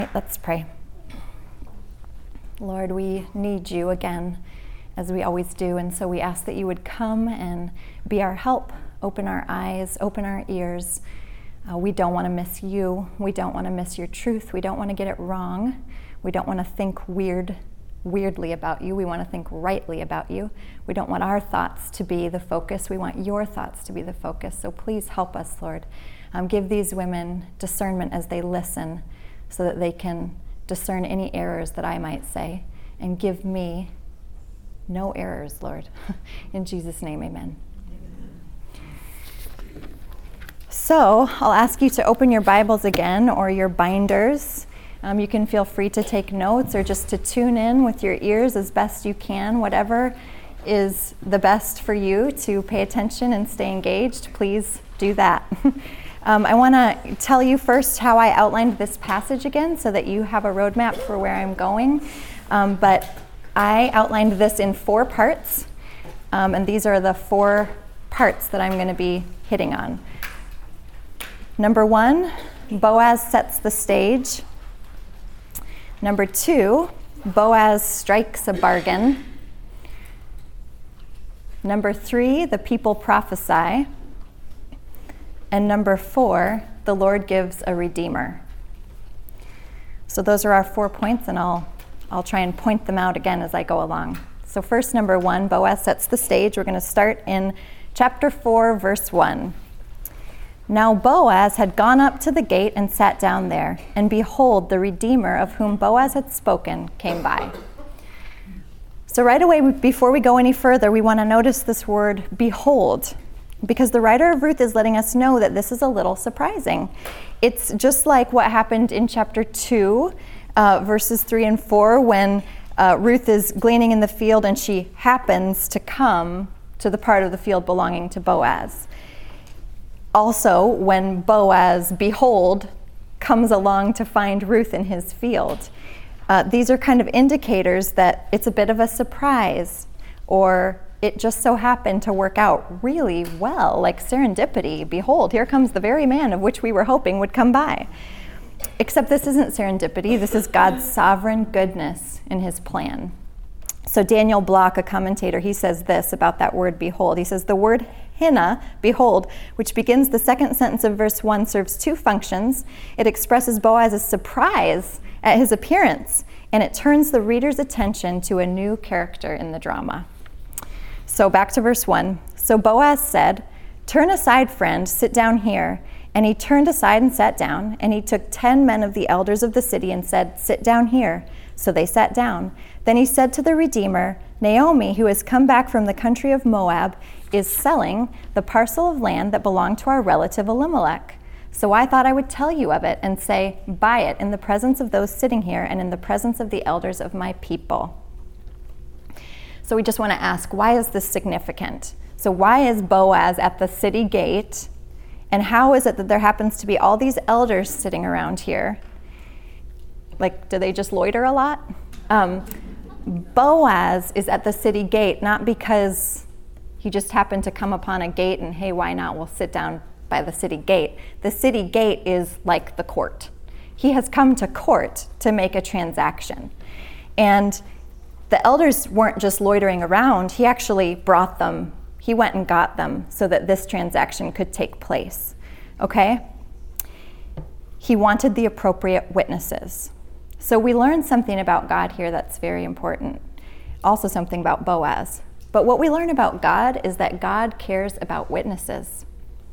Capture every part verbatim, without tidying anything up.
Let's pray. Lord, we need you again, as we always do, and so we ask that you would come and be our help, open our eyes, open our ears. Uh, we don't want to miss you. We don't want to miss your truth. We don't want to get it wrong. We don't want to think weird, weirdly about you. We want to think rightly about you. We don't want our thoughts to be the focus. We want your thoughts to be the focus. So please help us, Lord. Um, give these women discernment as they listen, so that they can discern any errors that I might say, and give me no errors, Lord. In Jesus' name, amen. Amen. So I'll ask you to open your Bibles again, or your binders. Um, you can feel free to take notes or just to tune in with your ears as best you can. Whatever is the best for you to pay attention and stay engaged, please do that. Um, I want to tell you first how I outlined this passage again so that you have a roadmap for where I'm going. Um, but I outlined this in four parts, um, and these are the four parts that I'm going to be hitting on. Number one, Boaz sets the stage. Number two, Boaz strikes a bargain. Number three, the people prophesy. And number four, the Lord gives a redeemer. So those are our four points, and I'll I'll try and point them out again as I go along. So first, number one, Boaz sets the stage. We're going to start in chapter four, verse one. Now Boaz had gone up to the gate and sat down there, and behold, the redeemer of whom Boaz had spoken came by. So right away, before we go any further, we want to notice this word, behold, because the writer of Ruth is letting us know that this is a little surprising. It's just like what happened in chapter two, uh, verses three and four, when uh, Ruth is gleaning in the field and she happens to come to the part of the field belonging to Boaz. Also, when Boaz, behold, comes along to find Ruth in his field. Uh, these are kind of indicators that it's a bit of a surprise, or it just so happened to work out really well, like serendipity. Behold, here comes the very man of which we were hoping would come by. Except this isn't serendipity. This is God's sovereign goodness in his plan. So Daniel Block, a commentator, he says this about that word behold. He says, the word hina, behold, which begins the second sentence of verse one, serves two functions. It expresses Boaz's surprise at his appearance, and it turns the reader's attention to a new character in the drama. So back to verse one. So Boaz said, turn aside, friend, sit down here. And he turned aside and sat down, and he took ten men of the elders of the city and said, sit down here. So they sat down. Then he said to the Redeemer, Naomi, who has come back from the country of Moab, is selling the parcel of land that belonged to our relative Elimelech. So I thought I would tell you of it and say, buy it in the presence of those sitting here and in the presence of the elders of my people. So we just want to ask, why is this significant? So why is Boaz at the city gate? And how is it that there happens to be all these elders sitting around here? Like, do they just loiter a lot? Um, Boaz is at the city gate, not because he just happened to come upon a gate and, hey, why not? We'll sit down by the city gate. The city gate is like the court. He has come to court to make a transaction. And the elders weren't just loitering around. He actually brought them. He went and got them so that this transaction could take place. Okay? He wanted the appropriate witnesses. So we learn something about God here that's very important. Also something about Boaz. But what we learn about God is that God cares about witnesses.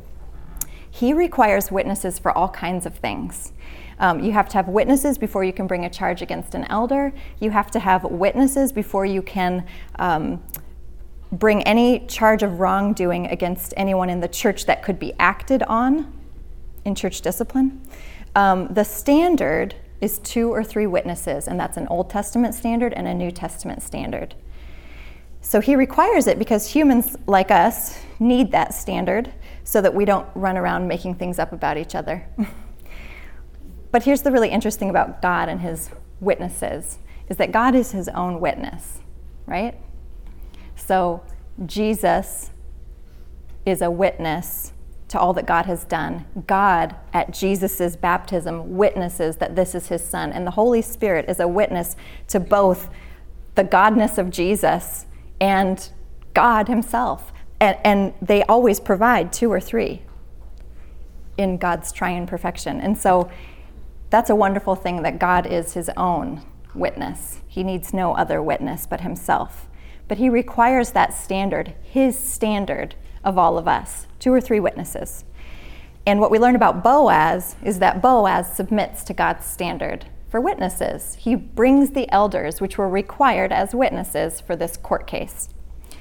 He requires witnesses for all kinds of things. Um, you have to have witnesses before you can bring a charge against an elder. You have to have witnesses before you can um, bring any charge of wrongdoing against anyone in the church that could be acted on in church discipline. Um, the standard is two or three witnesses, and that's an Old Testament standard and a New Testament standard. So he requires it because humans like us need that standard so that we don't run around making things up about each other. But here's the really interesting about God and his witnesses, is that God is his own witness, right? So Jesus is a witness to all that God has done. God, at Jesus' baptism, witnesses that this is his son, and the Holy Spirit is a witness to both the godness of Jesus and God himself. And, and they always provide two or three in God's triune perfection. And so that's a wonderful thing, that God is his own witness. He needs no other witness but himself. But he requires that standard, his standard of all of us, two or three witnesses. And what we learn about Boaz is that Boaz submits to God's standard for witnesses. He brings the elders, which were required as witnesses for this court case.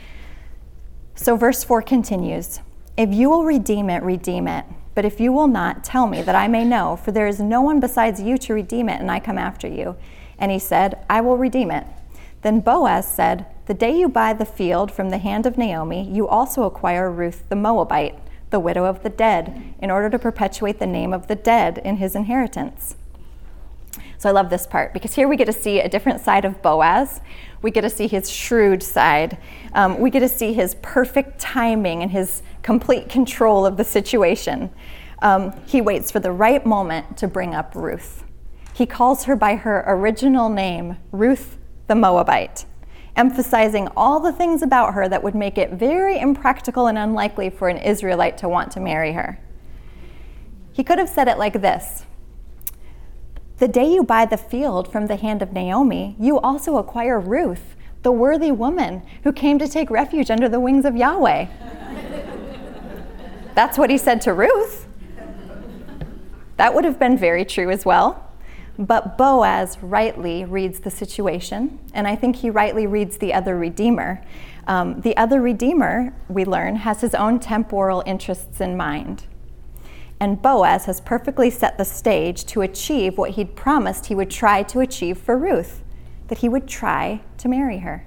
So verse four continues, "If you will redeem it, redeem it. But if you will not, tell me, that I may know, for there is no one besides you to redeem it, and I come after you." And he said, "I will redeem it." Then Boaz said, "The day you buy the field from the hand of Naomi, you also acquire Ruth the Moabite, the widow of the dead, in order to perpetuate the name of the dead in his inheritance." So I love this part, because here we get to see a different side of Boaz. We get to see his shrewd side. Um, we get to see his perfect timing and his complete control of the situation. Um, he waits for the right moment to bring up Ruth. He calls her by her original name, Ruth the Moabite, emphasizing all the things about her that would make it very impractical and unlikely for an Israelite to want to marry her. He could have said it like this: "The day you buy the field from the hand of Naomi, you also acquire Ruth, the worthy woman who came to take refuge under the wings of Yahweh." That's what he said to Ruth. That would have been very true as well. But Boaz rightly reads the situation, and I think he rightly reads the other redeemer. Um, the other redeemer, we learn, has his own temporal interests in mind. And Boaz has perfectly set the stage to achieve what he'd promised he would try to achieve for Ruth, that he would try to marry her.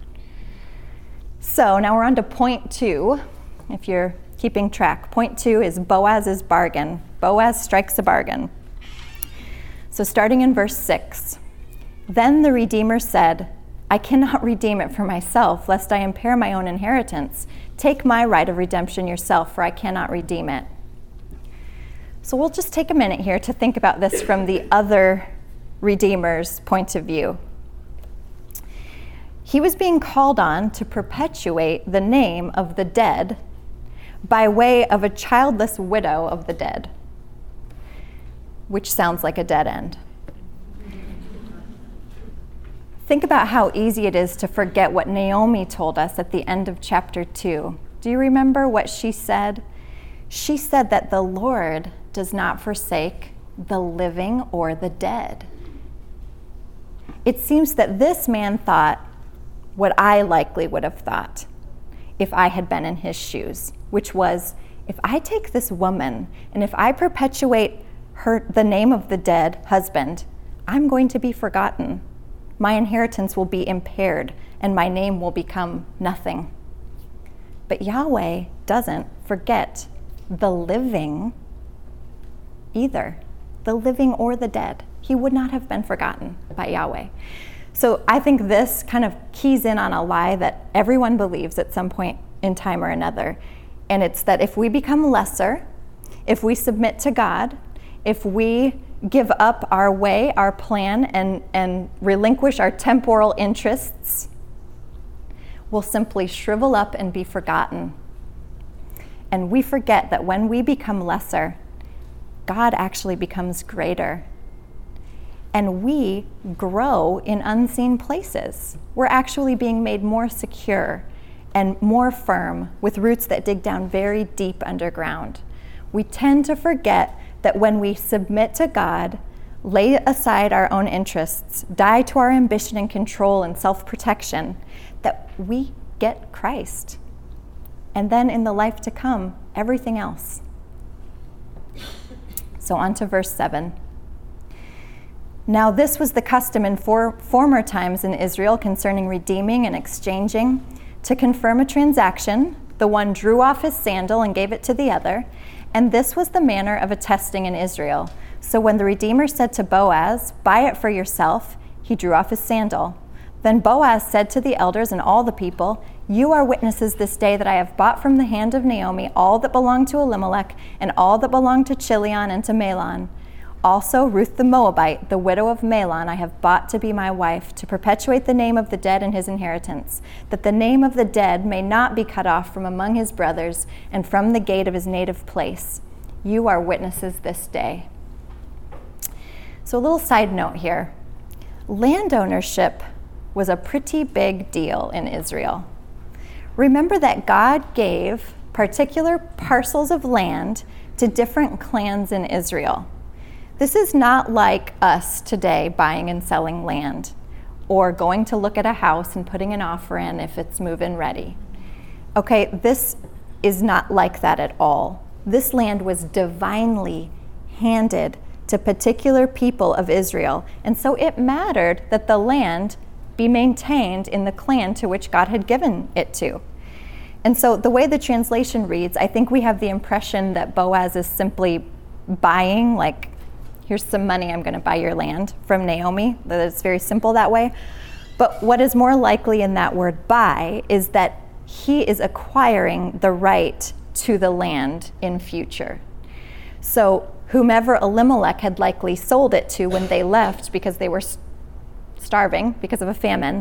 So now we're on to point two, if you're keeping track. Point two is Boaz's bargain. Boaz strikes a bargain. So starting in verse six, "Then the Redeemer said, I cannot redeem it for myself, lest I impair my own inheritance. Take my right of redemption yourself, for I cannot redeem it." So we'll just take a minute here to think about this from the other Redeemer's point of view. He was being called on to perpetuate the name of the dead by way of a childless widow of the dead, which sounds like a dead end. Think about how easy it is to forget what Naomi told us at the end of chapter two. Do you remember what she said? She said that the Lord does not forsake the living or the dead. It seems that this man thought what I likely would have thought if I had been in his shoes, which was, if I take this woman and if I perpetuate her, the name of the dead husband, I'm going to be forgotten. My inheritance will be impaired and my name will become nothing. But Yahweh doesn't forget the living either, the living or the dead. He would not have been forgotten by Yahweh. So I think this kind of keys in on a lie that everyone believes at some point in time or another. And it's that if we become lesser, if we submit to God, if we give up our way, our plan, and, and relinquish our temporal interests, we'll simply shrivel up and be forgotten. And we forget that when we become lesser, God actually becomes greater. And we grow in unseen places. We're actually being made more secure and more firm with roots that dig down very deep underground. We tend to forget that when we submit to God, lay aside our own interests, die to our ambition and control and self-protection, that we get Christ. And then in the life to come, everything else. So on to verse seven. "Now this was the custom in for, former times in Israel concerning redeeming and exchanging. To confirm a transaction, the one drew off his sandal and gave it to the other, and this was the manner of attesting in Israel. So when the Redeemer said to Boaz, 'Buy it for yourself,' he drew off his sandal. Then Boaz said to the elders and all the people, "You are witnesses this day that I have bought from the hand of Naomi all that belonged to Elimelech and all that belonged to Chilion and to Mahlon. Also Ruth the Moabite, the widow of Mahlon, I have bought to be my wife, to perpetuate the name of the dead in his inheritance, that the name of the dead may not be cut off from among his brothers and from the gate of his native place. You are witnesses this day." So a little side note here. Land ownership was a pretty big deal in Israel. Remember that God gave particular parcels of land to different clans in Israel. This is not like us today buying and selling land or going to look at a house and putting an offer in if it's move-in ready. Okay, this is not like that at all. This land was divinely handed to particular people of Israel, and so it mattered that the land be maintained in the clan to which God had given it to. And so the way the translation reads, I think we have the impression that Boaz is simply buying, like, here's some money, I'm going to buy your land from Naomi. That it's very simple that way. But what is more likely in that word buy is that he is acquiring the right to the land in future. So whomever Elimelech had likely sold it to when they left because they were starving because of a famine,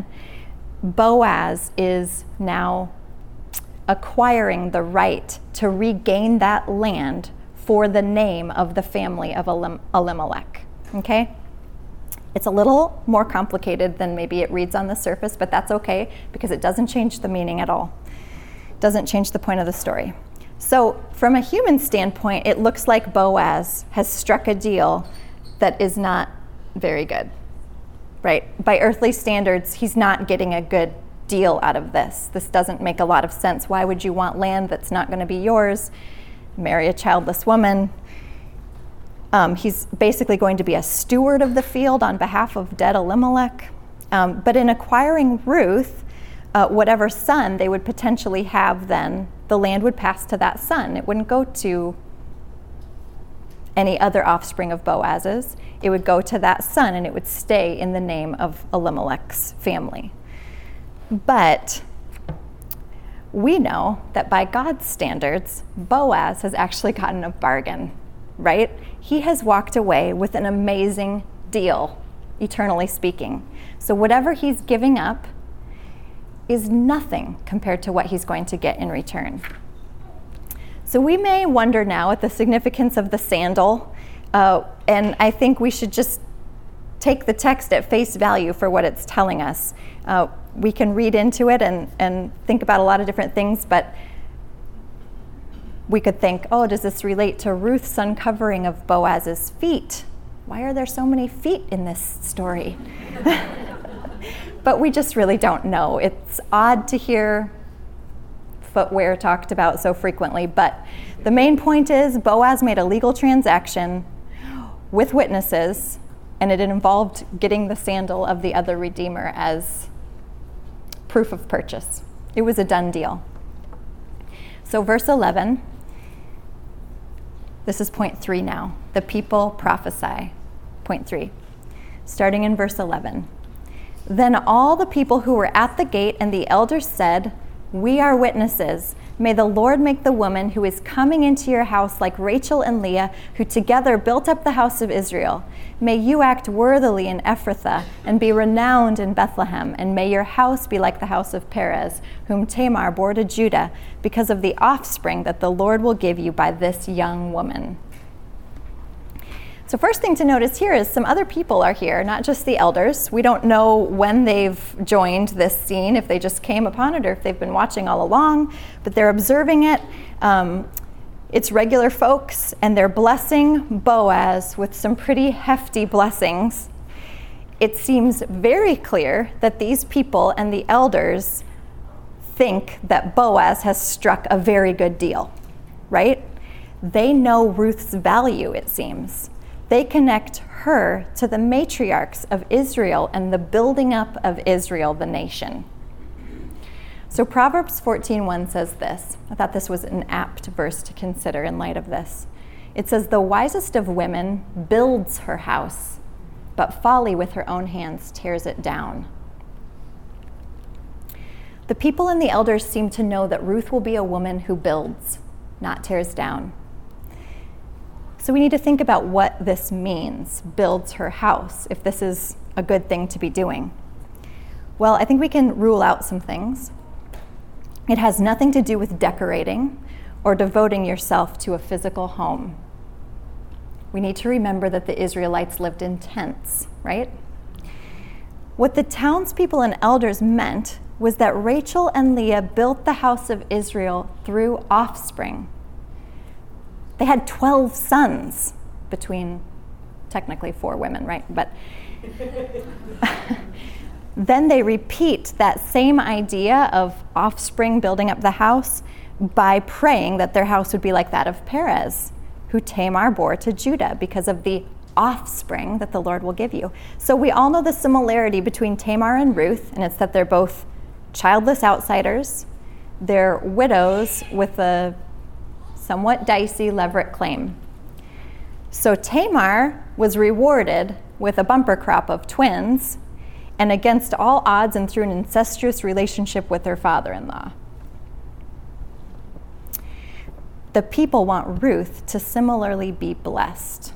Boaz is now acquiring the right to regain that land for the name of the family of Elim- Elimelech, okay? It's a little more complicated than maybe it reads on the surface, but that's okay because it doesn't change the meaning at all. It doesn't change the point of the story. So from a human standpoint, it looks like Boaz has struck a deal that is not very good, right? By earthly standards, he's not getting a good deal out of this. This doesn't make a lot of sense. Why would you want land that's not going to be yours? Marry a childless woman. Um, he's basically going to be a steward of the field on behalf of dead Elimelech. Um, but in acquiring Ruth, uh, whatever son they would potentially have then, the land would pass to that son. It wouldn't go to any other offspring of Boaz's. It would go to that son, and it would stay in the name of Elimelech's family. But we know that by God's standards, Boaz has actually gotten a bargain, right? He has walked away with an amazing deal, eternally speaking. So whatever he's giving up is nothing compared to what he's going to get in return. So we may wonder now at the significance of the sandal, uh, and I think we should just take the text at face value for what it's telling us. Uh, we can read into it and, and think about a lot of different things, but we could think, oh, does this relate to Ruth's uncovering of Boaz's feet? Why are there so many feet in this story? But we just really don't know. It's odd to hear footwear talked about so frequently, but the main point is Boaz made a legal transaction with witnesses, and it involved getting the sandal of the other redeemer as proof of purchase. It was a done deal. So verse eleven, this is point three now. The people prophesy. Point three, starting in verse eleven. Then all the people who were at the gate and the elders said, "We are witnesses. May the Lord make the woman who is coming into your house like Rachel and Leah, who together built up the house of Israel. May you act worthily in Ephrathah and be renowned in Bethlehem, and may your house be like the house of Perez, whom Tamar bore to Judah, because of the offspring that the Lord will give you by this young woman." So first thing to notice here is some other people are here, not just the elders. We don't know when they've joined this scene, if they just came upon it or if they've been watching all along, but they're observing it. Um, it's regular folks, and they're blessing Boaz with some pretty hefty blessings. It seems very clear that these people and the elders think that Boaz has struck a very good deal, right? They know Ruth's value, it seems. They connect her to the matriarchs of Israel and the building up of Israel, the nation. So Proverbs fourteen one says this. I thought this was an apt verse to consider in light of this. It says, "The wisest of women builds her house, but folly with her own hands tears it down." The people and the elders seem to know that Ruth will be a woman who builds, not tears down. So we need to think about what this means, builds her house, if this is a good thing to be doing. Well, I think we can rule out some things. It has nothing to do with decorating or devoting yourself to a physical home. We need to remember that the Israelites lived in tents, right? What the townspeople and elders meant was that Rachel and Leah built the house of Israel through offspring. They had twelve sons between technically four women, right? But then they repeat that same idea of offspring building up the house by praying that their house would be like that of Perez, who Tamar bore to Judah because of the offspring that the Lord will give you. So we all know the similarity between Tamar and Ruth, and it's that they're both childless outsiders. They're widows with a somewhat dicey levirate claim. So Tamar was rewarded with a bumper crop of twins, and against all odds and through an incestuous relationship with her father-in-law. The people want Ruth to similarly be blessed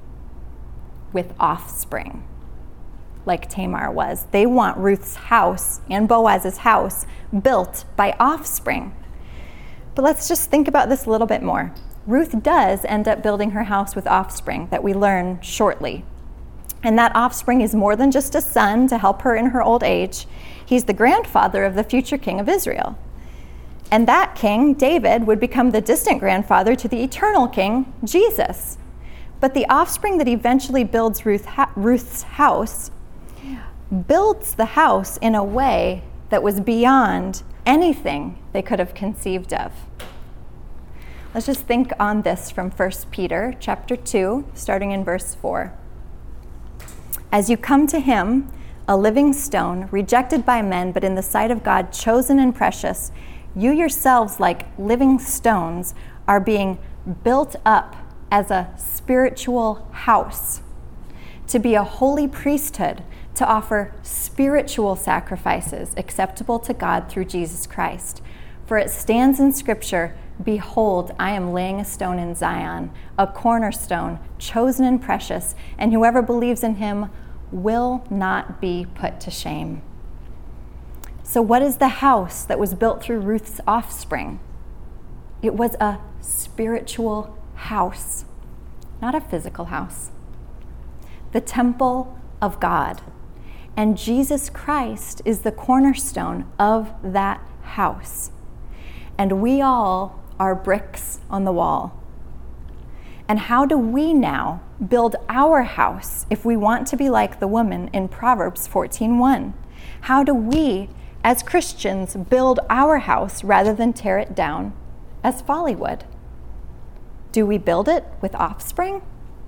with offspring, like Tamar was. They want Ruth's house and Boaz's house built by offspring. But let's just think about this a little bit more. Ruth does end up building her house with offspring that we learn shortly. And that offspring is more than just a son to help her in her old age. He's the grandfather of the future king of Israel. And that king, David, would become the distant grandfather to the eternal king, Jesus. But the offspring that eventually builds Ruth ha- Ruth's house builds the house in a way that was beyond anything they could have conceived of. Let's just think on this from First Peter chapter two, starting in verse four. As you come to him, a living stone, rejected by men, but in the sight of God, chosen and precious, you yourselves, like living stones, are being built up as a spiritual house, to be a holy priesthood, to offer spiritual sacrifices acceptable to God through Jesus Christ. For it stands in Scripture, behold, I am laying a stone in Zion, a cornerstone, chosen and precious, and whoever believes in him will not be put to shame. So what is the house that was built through Ruth's offspring? It was a spiritual house, not a physical house. The temple of God. And Jesus Christ is the cornerstone of that house. And we all are bricks on the wall. And how do we now build our house if we want to be like the woman in Proverbs fourteen one? How do we, as Christians, build our house rather than tear it down as folly would? Do we build it with offspring?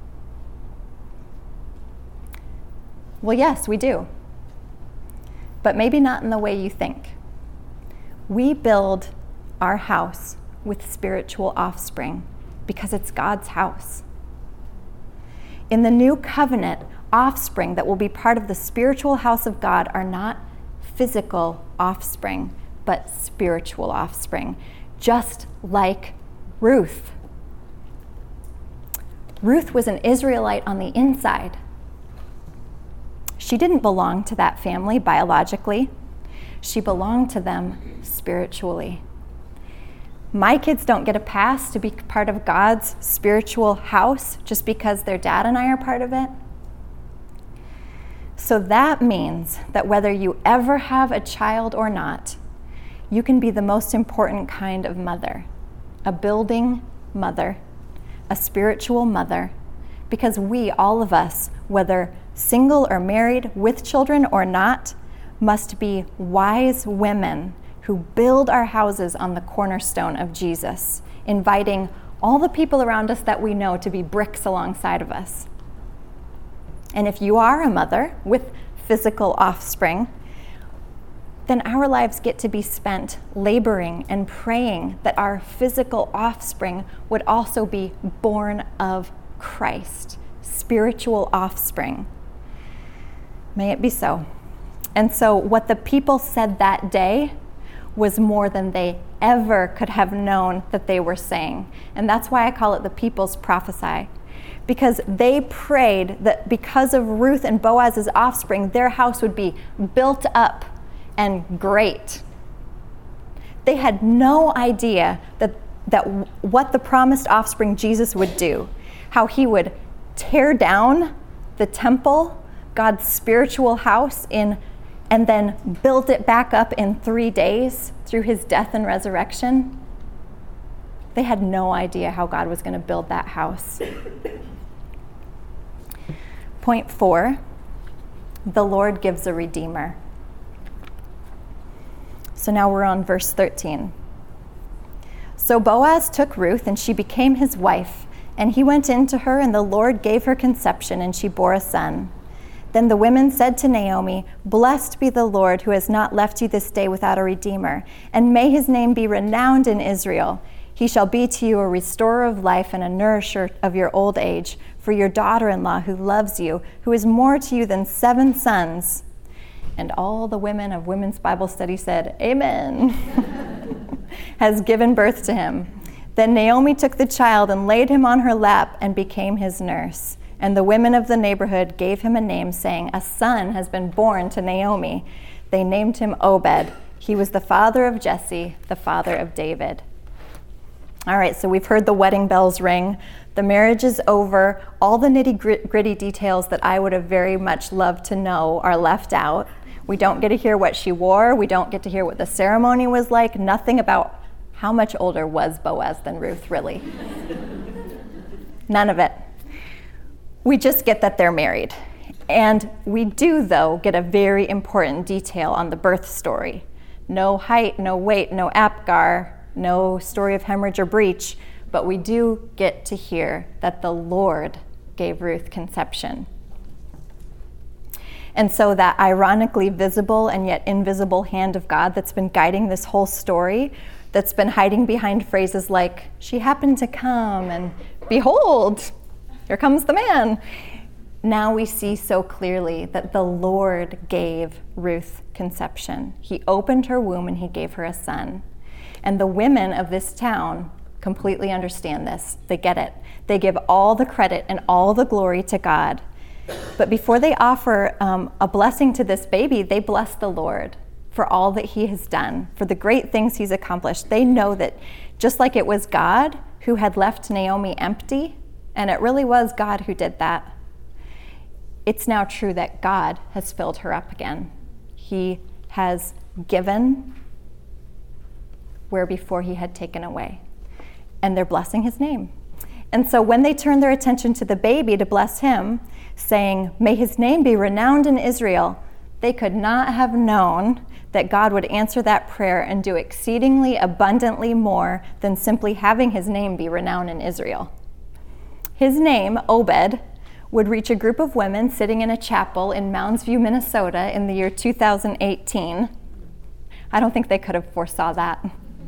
Well, yes, we do. But maybe not in the way you think. We build our house with spiritual offspring because it's God's house. In the new covenant, offspring that will be part of the spiritual house of God are not physical offspring, but spiritual offspring, just like Ruth. Ruth was an Israelite on the inside. She didn't belong to that family biologically. She belonged to them spiritually. My kids don't get a pass to be part of God's spiritual house just because their dad and I are part of it. So that means that whether you ever have a child or not, you can be the most important kind of mother, a building mother, a spiritual mother, because we, all of us, whether single or married, with children or not, must be wise women who build our houses on the cornerstone of Jesus, inviting all the people around us that we know to be bricks alongside of us. And if you are a mother with physical offspring, then our lives get to be spent laboring and praying that our physical offspring would also be born of Christ, spiritual offspring. May it be so. And so what the people said that day was more than they ever could have known that they were saying. And that's why I call it the people's prophesy. Because they prayed that because of Ruth and Boaz's offspring, their house would be built up and great. They had no idea that, that what the promised offspring Jesus would do, how he would tear down the temple, God's spiritual house, in, and then build it back up in three days through his death and resurrection. They had no idea how God was going to build that house. Point four, the Lord gives a redeemer. So now we're on verse thirteen. So Boaz took Ruth, and she became his wife, and he went in to her, and the Lord gave her conception, and she bore a son. Then the women said to Naomi, "Blessed be the Lord, who has not left you this day without a redeemer, and may his name be renowned in Israel. He shall be to you a restorer of life and a nourisher of your old age, for your daughter-in-law who loves you, who is more to you than seven sons." And all the women of Women's Bible Study said, "Amen," has given birth to him. Then Naomi took the child and laid him on her lap and became his nurse. And the women of the neighborhood gave him a name, saying, "A son has been born to Naomi." They named him Obed. He was the father of Jesse, the father of David. All right, so we've heard the wedding bells ring. The marriage is over. All the nitty-gritty details that I would have very much loved to know are left out. We don't get to hear what she wore. We don't get to hear what the ceremony was like. Nothing about how much older was Boaz than Ruth, really. None of it. We just get that they're married. And we do, though, get a very important detail on the birth story. No height, no weight, no Apgar, no story of hemorrhage or breach, but we do get to hear that the Lord gave Ruth conception. And so that ironically visible and yet invisible hand of God that's been guiding this whole story, that's been hiding behind phrases like, "She happened to come," and "Behold, here comes the man." Now we see so clearly that the Lord gave Ruth conception. He opened her womb and he gave her a son. And the women of this town completely understand this. They get it. They give all the credit and all the glory to God. But before they offer um, a blessing to this baby, they bless the Lord for all that he has done, for the great things he's accomplished. They know that just like it was God who had left Naomi empty, and it really was God who did that, it's now true that God has filled her up again. He has given where before he had taken away. And they're blessing his name. And so when they turn their attention to the baby to bless him, saying, "May his name be renowned in Israel," they could not have known that God would answer that prayer and do exceedingly abundantly more than simply having his name be renowned in Israel. His name, Obed, would reach a group of women sitting in a chapel in Mounds View, Minnesota in the year two thousand eighteen. I don't think they could have foresaw that.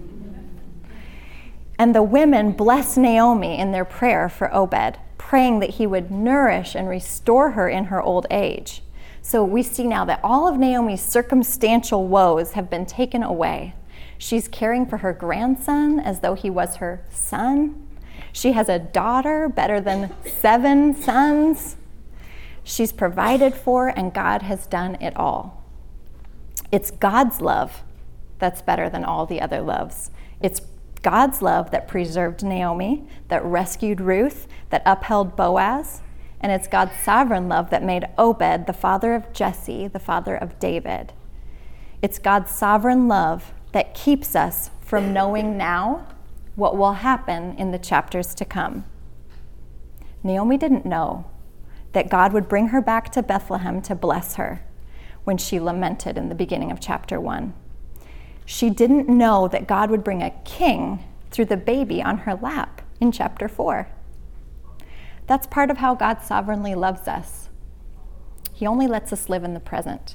And the women blessed Naomi in their prayer for Obed, praying that he would nourish and restore her in her old age. So we see now that all of Naomi's circumstantial woes have been taken away. She's caring for her grandson as though he was her son. She has a daughter better than seven sons. She's provided for, and God has done it all. It's God's love that's better than all the other loves. It's God's love that preserved Naomi, that rescued Ruth, that upheld Boaz, and it's God's sovereign love that made Obed the father of Jesse, the father of David. It's God's sovereign love that keeps us from knowing now what will happen in the chapters to come. Naomi didn't know that God would bring her back to Bethlehem to bless her when she lamented in the beginning of chapter one. She didn't know that God would bring a king through the baby on her lap in chapter four. That's part of how God sovereignly loves us. He only lets us live in the present.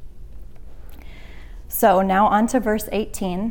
So now on to verse eighteen.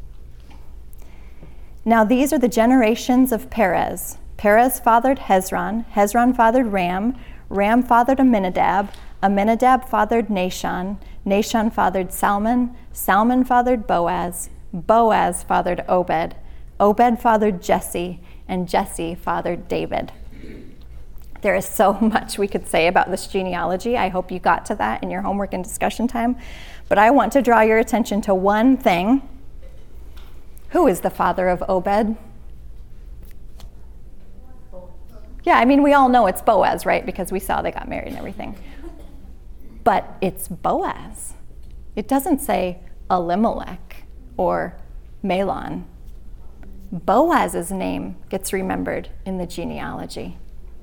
Now these are the generations of Perez. Perez fathered Hezron. Hezron fathered Ram. Ram fathered Amminadab. Amminadab fathered Nahshon, Nahshon fathered Salmon, Salmon fathered Boaz, Boaz fathered Obed, Obed fathered Jesse, and Jesse fathered David. There is so much we could say about this genealogy. I hope you got to that in your homework and discussion time. But I want to draw your attention to one thing. Who is the father of Obed? Yeah, I mean, we all know it's Boaz, right? Because we saw they got married and everything. But it's Boaz. It doesn't say Elimelech or Mahlon. Boaz's name gets remembered in the genealogy.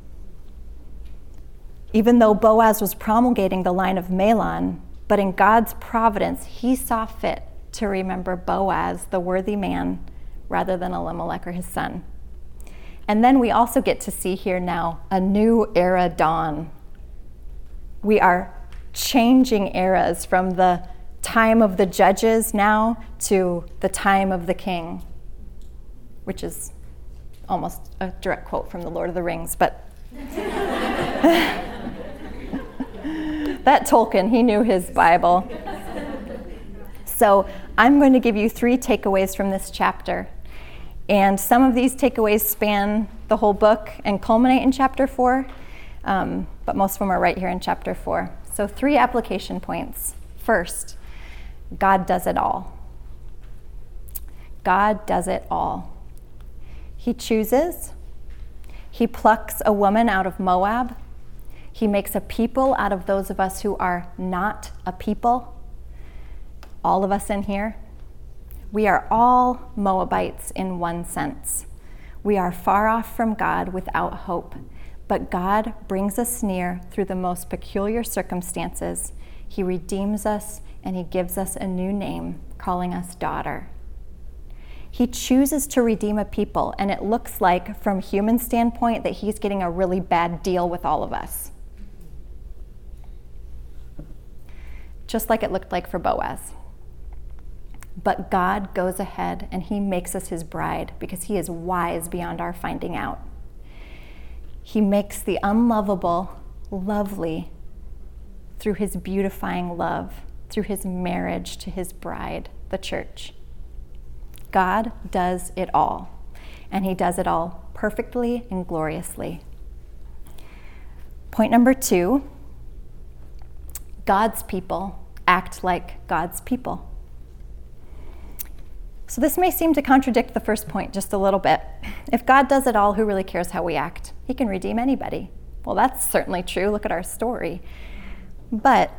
Even though Boaz was promulgating the line of Mahlon, but in God's providence, he saw fit to remember Boaz, the worthy man, rather than Elimelech or his son. And then we also get to see here now a new era dawn. We are changing eras from the time of the judges now to the time of the king, which is almost a direct quote from the Lord of the Rings, but that Tolkien, he knew his Bible. So I'm going to give you three takeaways from this chapter. And some of these takeaways span the whole book and culminate in chapter four, um, but most of them are right here in chapter four. So three application points. First, God does it all. God does it all. He chooses. He plucks a woman out of Moab. He makes a people out of those of us who are not a people. All of us in here. We are all Moabites in one sense. We are far off from God without hope, but God brings us near through the most peculiar circumstances. He redeems us and he gives us a new name, calling us daughter. He chooses to redeem a people, and it looks like, from human standpoint, that he's getting a really bad deal with all of us. Just like it looked like for Boaz. But God goes ahead and he makes us his bride because he is wise beyond our finding out. He makes the unlovable lovely through his beautifying love, through his marriage to his bride, the church. God does it all, and he does it all perfectly and gloriously. Point number two, God's people act like God's people. So this may seem to contradict the first point just a little bit. If God does it all, who really cares how we act? He can redeem anybody. Well, that's certainly true. Look at our story. But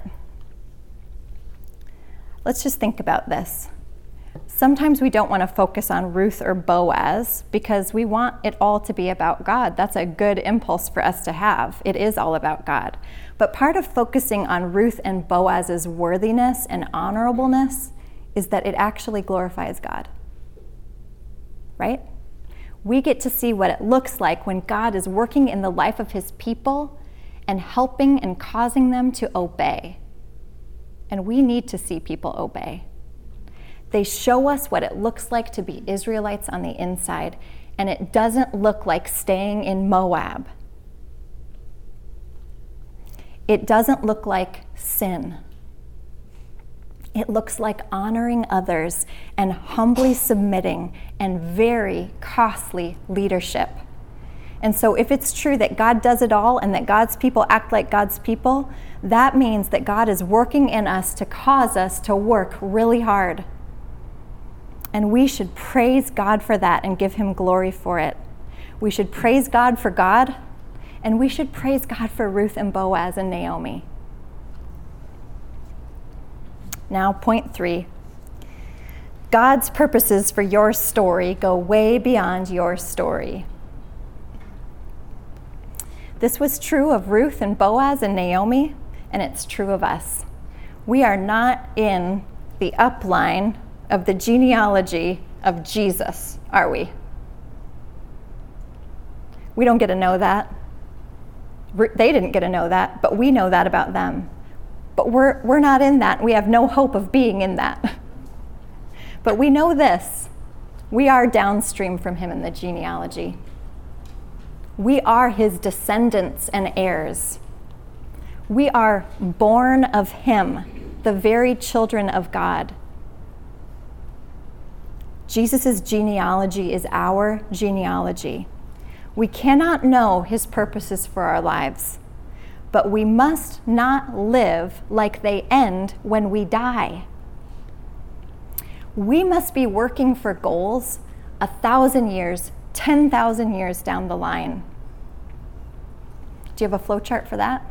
let's just think about this. Sometimes we don't want to focus on Ruth or Boaz because we want it all to be about God. That's a good impulse for us to have. It is all about God. But part of focusing on Ruth and Boaz's worthiness and honorableness is that it actually glorifies God, right? We get to see what it looks like when God is working in the life of his people and helping and causing them to obey. And we need to see people obey. They show us what it looks like to be Israelites on the inside, and it doesn't look like staying in Moab. It doesn't look like sin. It looks like honoring others and humbly submitting and very costly leadership. And so if it's true that God does it all and that God's people act like God's people, that means that God is working in us to cause us to work really hard. And we should praise God for that and give him glory for it. We should praise God for God, and we should praise God for Ruth and Boaz and Naomi. Now, point three. God's purposes for your story go way beyond your story. This was true of Ruth and Boaz and Naomi, and it's true of us. We are not in the upline of the genealogy of Jesus, are we? We don't get to know that. They didn't get to know that, but we know that about them. But we're we're not in that. We have no hope of being in that. But we know this. We are downstream from him in the genealogy. We are his descendants and heirs. We are born of him, the very children of God. Jesus' genealogy is our genealogy. We cannot know his purposes for our lives, but we must not live like they end when we die. We must be working for goals a thousand years, ten thousand years down the line. Do you have a flow chart for that?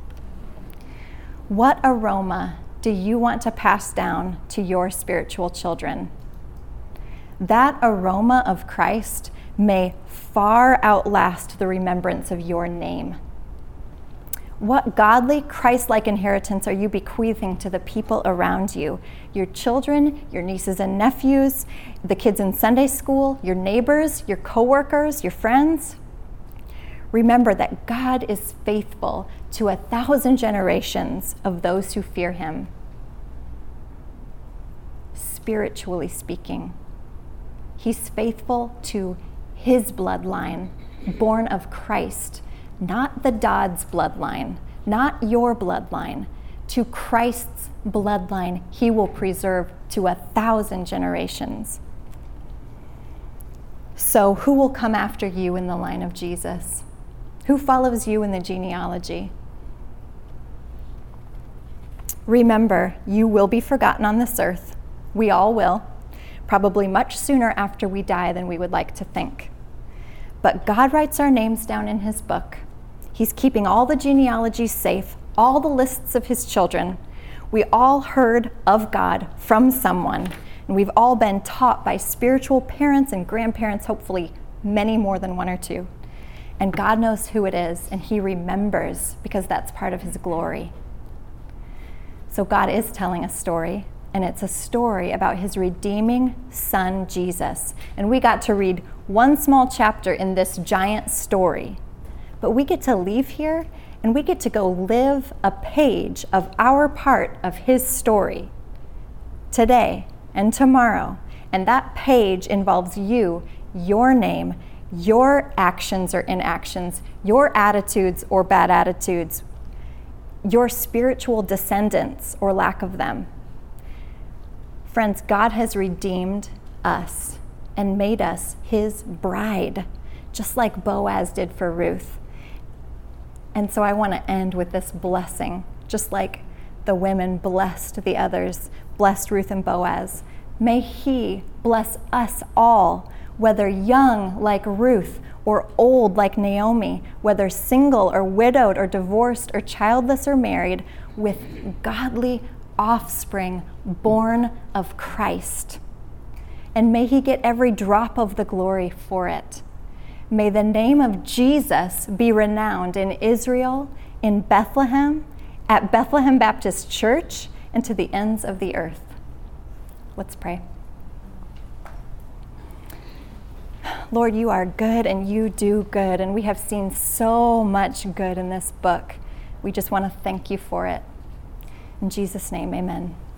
What aroma do you want to pass down to your spiritual children? That aroma of Christ may far outlast the remembrance of your name. What godly, Christ-like inheritance are you bequeathing to the people around you? Your children, your nieces and nephews, the kids in Sunday school, your neighbors, your coworkers, your friends? Remember that God is faithful to a thousand generations of those who fear him. Spiritually speaking, he's faithful to his bloodline, born of Christ, not the Dodds bloodline, not your bloodline. To Christ's bloodline, he will preserve to a thousand generations. So who will come after you in the line of Jesus? Who follows you in the genealogy? Remember, you will be forgotten on this earth. We all will, probably much sooner after we die than we would like to think. But God writes our names down in his book. He's keeping all the genealogies safe, all the lists of his children. We all heard of God from someone, and we've all been taught by spiritual parents and grandparents, hopefully many more than one or two. And God knows who it is, and he remembers because that's part of his glory. So God is telling a story, and it's a story about his redeeming son, Jesus. And we got to read one small chapter in this giant story. But we get to leave here, and we get to go live a page of our part of his story today and tomorrow. And that page involves you, your name, your actions or inactions, your attitudes or bad attitudes, your spiritual descendants or lack of them. Friends, God has redeemed us and made us his bride, just like Boaz did for Ruth. And so I want to end with this blessing, just like the women blessed the others, blessed Ruth and Boaz. May he bless us all, whether young like Ruth or old like Naomi, whether single or widowed or divorced or childless or married, with godly offspring born of Christ. And may he get every drop of the glory for it. May the name of Jesus be renowned in Israel, in Bethlehem, at Bethlehem Baptist Church, and to the ends of the earth. Let's pray. Lord, you are good and you do good, and we have seen so much good in this book. We just want to thank you for it. In Jesus' name, amen.